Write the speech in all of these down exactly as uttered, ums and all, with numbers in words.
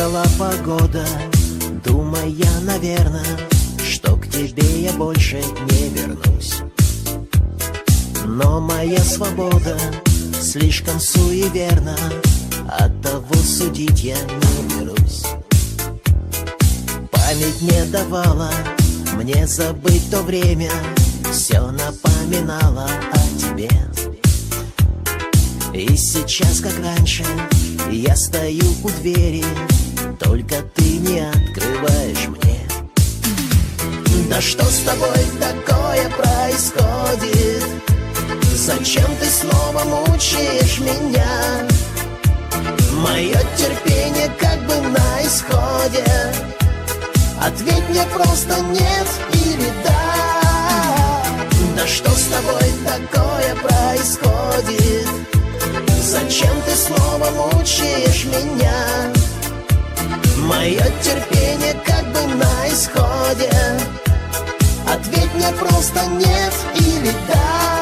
ждала погода, думая, наверное, что к тебе я больше не вернусь. Но моя свобода слишком суеверна, оттого судить я не берусь. Память не давала мне забыть то время, все напоминало о тебе. И сейчас, как раньше, я стою у двери, только ты не открываешь мне. Да что с тобой такое происходит? Зачем ты снова мучаешь меня? Мое терпение как бы на исходе. Ответь мне просто нет или да. Да что с тобой такое происходит? Зачем ты снова мучаешь меня? Мое терпение как бы на исходе. Ответь мне просто нет или да.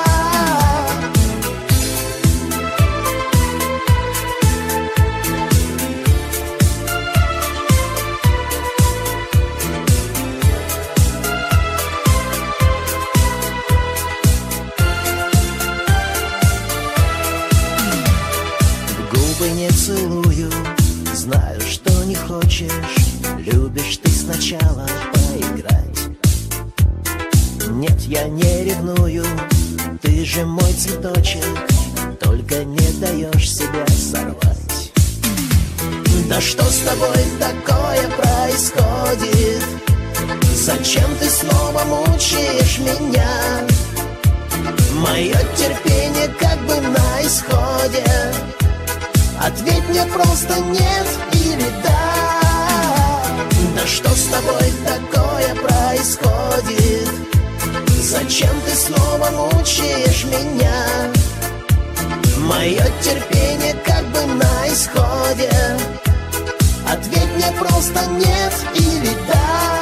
Не целую, знаю, что не хочешь, любишь ты сначала поиграть. Нет, я не ревную, ты же мой цветочек, только не даешь себя сорвать. Да что с тобой такое происходит? Зачем ты снова мучаешь меня? Мое терпение как бы на исходе. Ответь мне просто нет или да. Да что с тобой такое происходит? Зачем ты снова мучаешь меня? Мое терпение как бы на исходе. Ответь мне просто нет или да.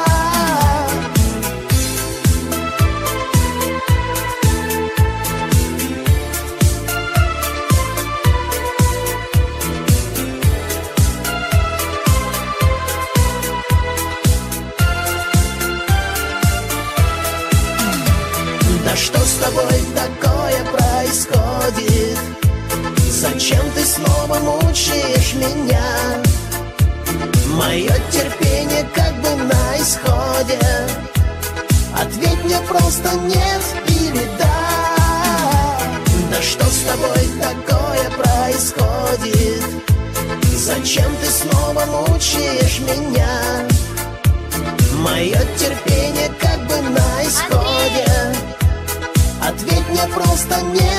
Да что с тобой такое происходит? Зачем ты снова мучаешь меня? Мое терпение как бы на исходе. Ответь мне просто нет или да. Да что с тобой такое происходит? Зачем ты снова мучаешь меня? Мое терпение как бы на исходе. Ответь мне просто нет.